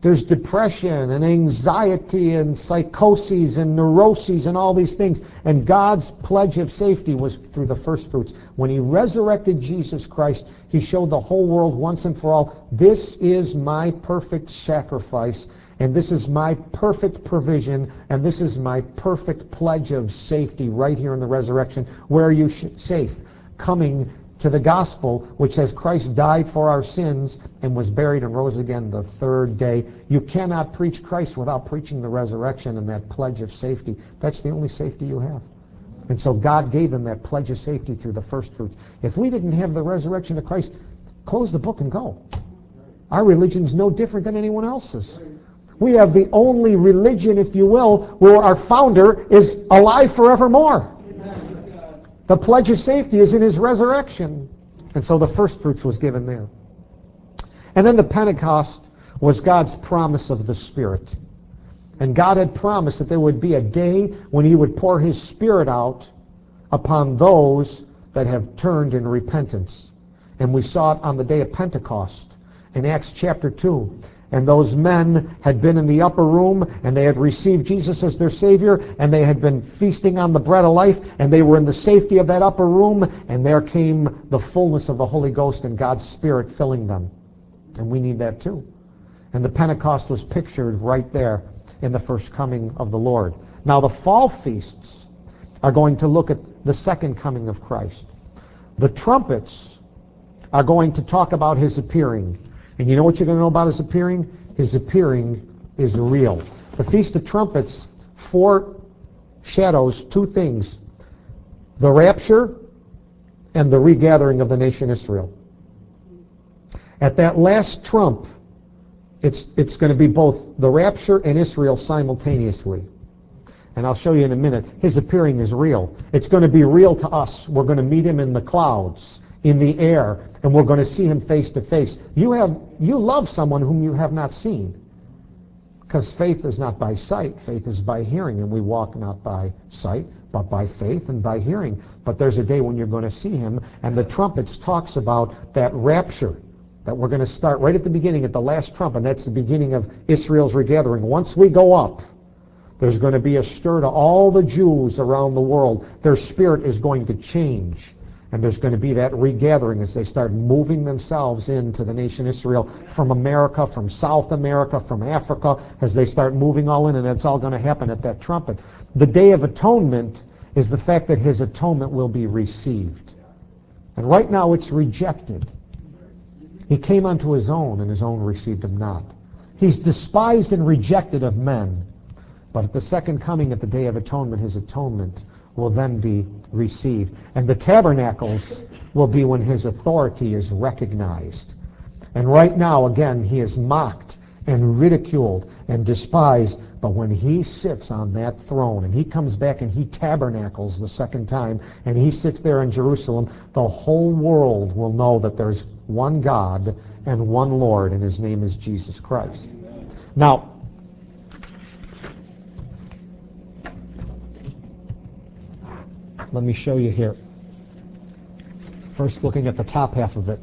There's depression and anxiety and psychoses and neuroses and all these things. And God's pledge of safety was through the first fruits. When he resurrected Jesus Christ, he showed the whole world once and for all, this is my perfect sacrifice, and this is my perfect provision, and this is my perfect pledge of safety right here in the resurrection. Where are you safe? Coming to the gospel, which says Christ died for our sins and was buried and rose again the third day. You cannot preach Christ without preaching the resurrection and that pledge of safety. That's the only safety you have. And so God gave them that pledge of safety through the first fruits. If we didn't have the resurrection of Christ, close the book and go. Our religion's no different than anyone else's. We have the only religion, if you will, where our founder is alive forevermore. The pledge of safety is in his resurrection. And so the first fruits was given there. And then the Pentecost was God's promise of the Spirit. And God had promised that there would be a day when he would pour his Spirit out upon those that have turned in repentance. And we saw it on the day of Pentecost in Acts chapter 2. And those men had been in the upper room, and they had received Jesus as their Savior, and they had been feasting on the bread of life, and they were in the safety of that upper room, and there came the fullness of the Holy Ghost and God's Spirit filling them. And we need that too. And the Pentecost was pictured right there in the first coming of the Lord. Now the fall feasts are going to look at the second coming of Christ. The trumpets are going to talk about his appearing. And you know what you're going to know about his appearing? His appearing is real. The Feast of Trumpets foreshadows two things: the rapture and the regathering of the nation Israel. At that last trump, it's going to be both the rapture and Israel simultaneously. And I'll show you in a minute. His appearing is real. It's going to be real to us. We're going to meet him in the clouds, in the air, and we're going to see him face to face. You love someone whom you have not seen, because faith is not by sight, faith is by hearing, and we walk not by sight but by faith and by hearing. But there's a day when you're going to see him, and the trumpets talks about that rapture that we're going to start right at the beginning, at the last trump, and that's the beginning of Israel's regathering. Once we go up, there's going to be a stir to all the Jews around the world. Their spirit is going to change. And there's going to be that regathering as they start moving themselves into the nation Israel from America, from South America, from Africa, as they start moving all in, and it's all going to happen at that trumpet. The Day of Atonement is the fact that his atonement will be received. And right now it's rejected. He came unto his own, and his own received him not. He's despised and rejected of men. But at the second coming, at the Day of Atonement, his atonement will then be received. And the tabernacles will be when his authority is recognized. And right now, again, he is mocked and ridiculed and despised. But when he sits on that throne and he comes back and he tabernacles the second time and he sits there in Jerusalem, the whole world will know that there's one God and one Lord, and his name is Jesus Christ. Now, let me show you here. First, looking at the top half of it.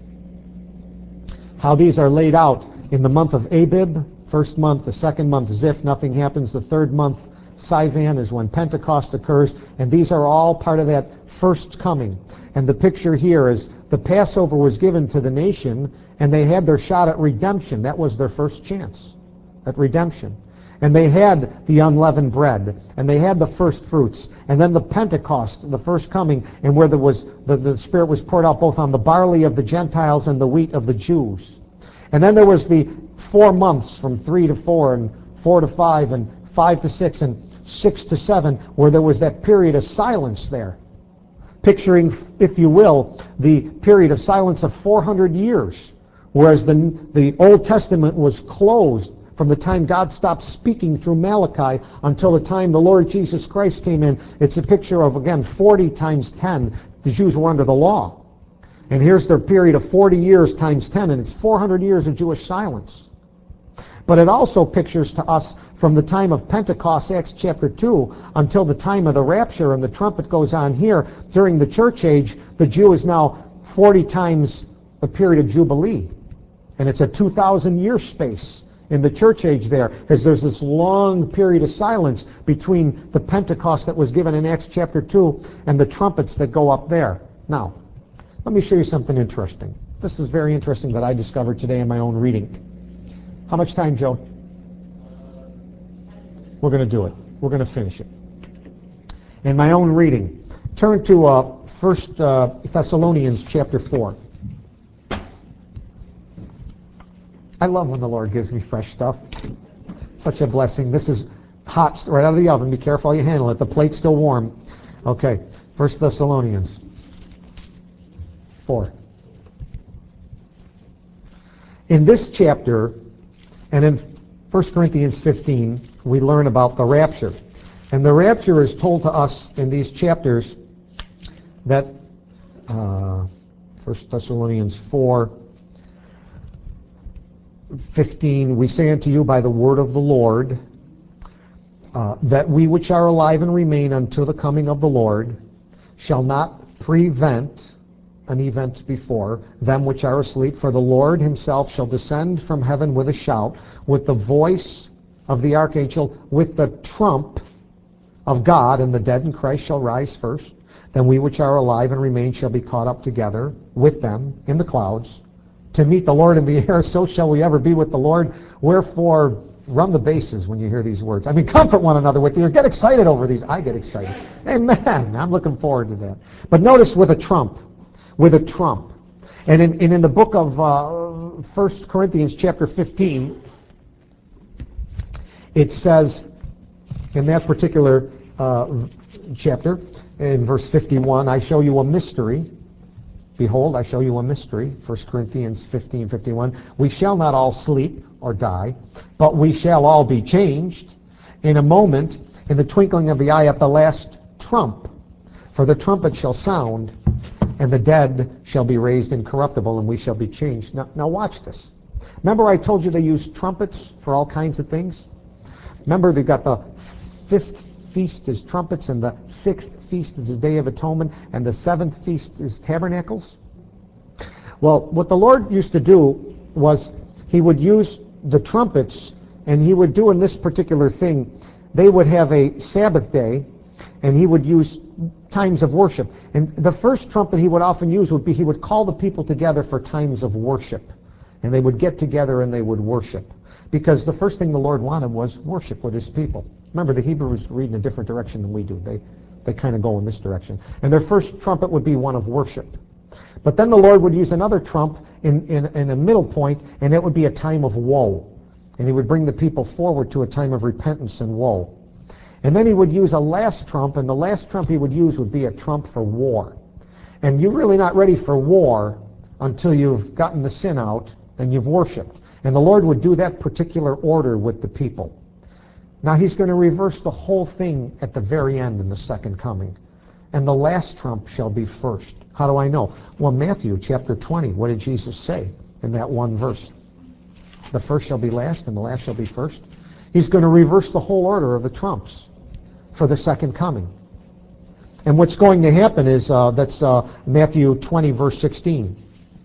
How these are laid out in the month of Abib, first month, the second month, Ziph, nothing happens. The third month, Sivan, is when Pentecost occurs. And these are all part of that first coming. And the picture here is the Passover was given to the nation, and they had their shot at redemption. That was their first chance at redemption. And they had the unleavened bread, and they had the first fruits, and then the Pentecost, the first coming, and where there was the Spirit was poured out both on the barley of the Gentiles and the wheat of the Jews. And then there was the 4 months from 3 to 4, and 4 to 5, and 5 to 6, and 6 to 7, where there was that period of silence there. Picturing, if you will, the period of silence of 400 years, whereas the Old Testament was closed from the time God stopped speaking through Malachi until the time the Lord Jesus Christ came in. It's a picture of, again, 40 times 10. The Jews were under the law. And here's their period of 40 years times 10, and it's 400 years of Jewish silence. But it also pictures to us from the time of Pentecost, Acts chapter 2, until the time of the rapture, and the trumpet goes on here. During the church age, the Jew is now 40 times the period of Jubilee. And it's a 2,000-year space in the church age there, as there's this long period of silence between the Pentecost that was given in Acts chapter 2 and the trumpets that go up there. Now, let me show you something interesting. This is very interesting that I discovered today in my own reading. How much time, Joe? We're going to do it. We're going to finish it. In my own reading, turn to 1 Thessalonians chapter 4. I love when the Lord gives me fresh stuff. Such a blessing. This is hot right out of the oven. Be careful how you handle it. The plate's still warm. Okay, 1 Thessalonians 4. In this chapter, and in 1 Corinthians 15, we learn about the rapture. And the rapture is told to us in these chapters that 1 Thessalonians 4:15, we say unto you by the word of the Lord, that we which are alive and remain until the coming of the Lord shall not prevent an event before them which are asleep. For the Lord himself shall descend from heaven with a shout, with the voice of the archangel, with the trump of God, and the dead in Christ shall rise first. Then we which are alive and remain shall be caught up together with them in the clouds to meet the Lord in the air. So shall we ever be with the Lord. Wherefore, run the bases when you hear these words. I mean, comfort one another with you. Get excited over these. I get excited. Amen. I'm looking forward to that. But notice with a trump. With a trump. And in the book of 1 Corinthians chapter 15, it says in that particular chapter, in verse 51, I show you a mystery. Behold, I show you a mystery. 1 Corinthians 15:51. We shall not all sleep or die, but we shall all be changed in a moment, in the twinkling of the eye, at the last trump. For the trumpet shall sound, and the dead shall be raised incorruptible, and we shall be changed. Now watch this. Remember I told you they use trumpets for all kinds of things? Remember they've got the fifth feast is trumpets, and the sixth feast is the Day of Atonement, and the seventh feast is tabernacles? Well, what the Lord used to do was he would use the trumpets, and he would do in this particular thing, they would have a Sabbath day, and he would use times of worship. And the first trumpet he would often use would be he would call the people together for times of worship. And they would get together and they would worship. Because the first thing the Lord wanted was worship with his people. Remember, the Hebrews read in a different direction than we do. They kind of go in this direction. And their first trumpet would be one of worship. But then the Lord would use another trump in a middle point, and it would be a time of woe. And he would bring the people forward to a time of repentance and woe. And then he would use a last trump, and the last trump he would use would be a trump for war. And you're really not ready for war until you've gotten the sin out and you've worshipped. And the Lord would do that particular order with the people. Now he's going to reverse the whole thing at the very end in the second coming. And the last trump shall be first. How do I know? Well, Matthew chapter 20, what did Jesus say in that one verse? The first shall be last and the last shall be first. He's going to reverse the whole order of the trumps for the second coming. And what's going to happen is, that's Matthew 20, verse 16.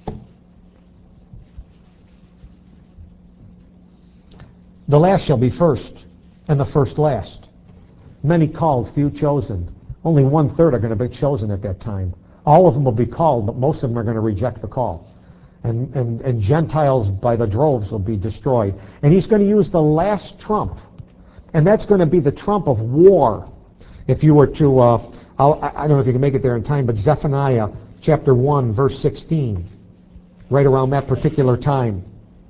The last shall be first, and the first last. Many called, few chosen. Only 1/3 are going to be chosen at that time. All of them will be called, but most of them are going to reject the call. And Gentiles by the droves will be destroyed. And he's going to use the last trump. And that's going to be the trump of war. If you were to, I don't know if you can make it there in time, but Zephaniah chapter 1, verse 16. Right around that particular time.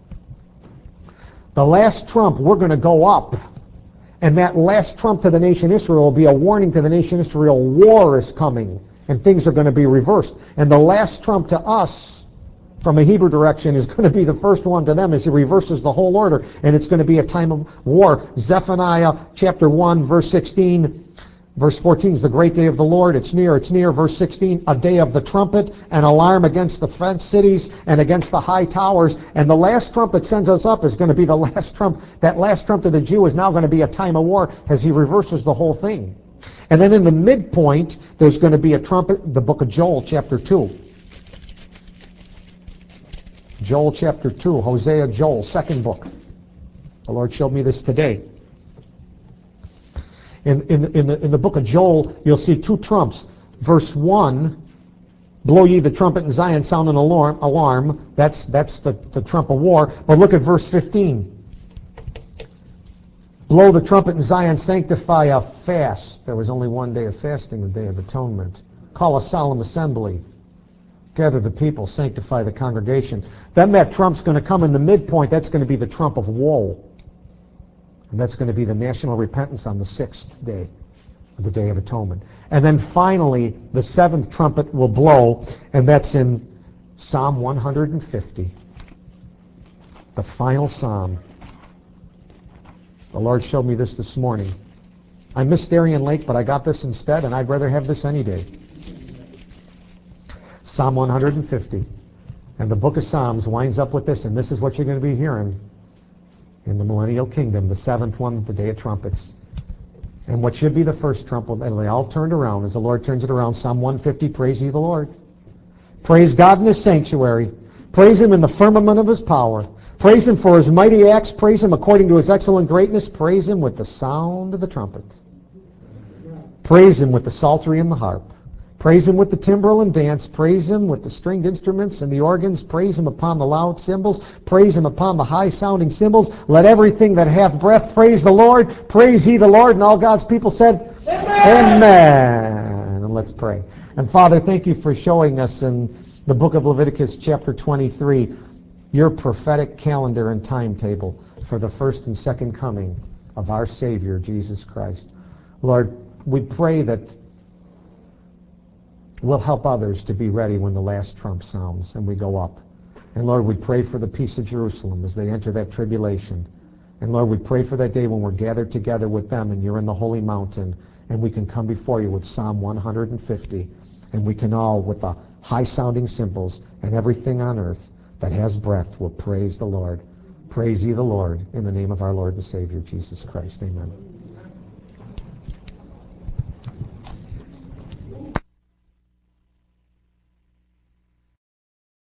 The last trump, we're going to go up. And that last trump to the nation Israel will be a warning to the nation Israel, war is coming. And things are going to be reversed. And the last trump to us, from a Hebrew direction, is going to be the first one to them as he reverses the whole order. And it's going to be a time of war. Zephaniah chapter 1, verse 16. Verse 14 is the great day of the Lord. It's near, it's near. Verse 16, a day of the trumpet, an alarm against the fenced cities and against the high towers. And the last trump that sends us up is going to be the last trump. That last trump to the Jew is now going to be a time of war as he reverses the whole thing. And then in the midpoint, there's going to be a trumpet, the book of Joel chapter 2. Joel chapter 2, Hosea, Joel, second book. The Lord showed me this today. In the book of Joel, you'll see two trumps. Verse 1, blow ye the trumpet in Zion, sound an alarm. That's the trump of war. But look at verse 15. Blow the trumpet in Zion, sanctify a fast. There was only one day of fasting, the Day of Atonement. Call a solemn assembly. Gather the people, sanctify the congregation. Then that trump's going to come in the midpoint. That's going to be the trump of woe. And that's going to be the national repentance on the 6th day of the Day of Atonement. And then finally, the 7th trumpet will blow, and that's in Psalm 150. The final psalm. The Lord showed me this morning. I missed Darien Lake, but I got this instead, and I'd rather have this any day. Psalm 150. And the book of Psalms winds up with this, and this is what you're going to be hearing in the millennial kingdom, the 7th one, the Day of Trumpets. And what should be the first trumpet, and they all turned around as the Lord turns it around. Psalm 150, praise ye the Lord. Praise God in His sanctuary. Praise Him in the firmament of His power. Praise Him for His mighty acts. Praise Him according to His excellent greatness. Praise Him with the sound of the trumpet. Praise Him with the psaltery and the harp. Praise Him with the timbrel and dance. Praise Him with the stringed instruments and the organs. Praise Him upon the loud cymbals. Praise Him upon the high-sounding cymbals. Let everything that hath breath praise the Lord. Praise ye the Lord. And all God's people said, Amen. Amen. And let's pray. And Father, thank you for showing us in the book of Leviticus chapter 23 your prophetic calendar and timetable for the first and second coming of our Savior, Jesus Christ. Lord, we pray that we'll help others to be ready when the last trump sounds and we go up. And Lord, we pray for the peace of Jerusalem as they enter that tribulation. And Lord, we pray for that day when we're gathered together with them and you're in the holy mountain and we can come before you with Psalm 150 and we can all, with the high-sounding cymbals and everything on earth that has breath, will praise the Lord. Praise ye the Lord in the name of our Lord and Savior, Jesus Christ. Amen.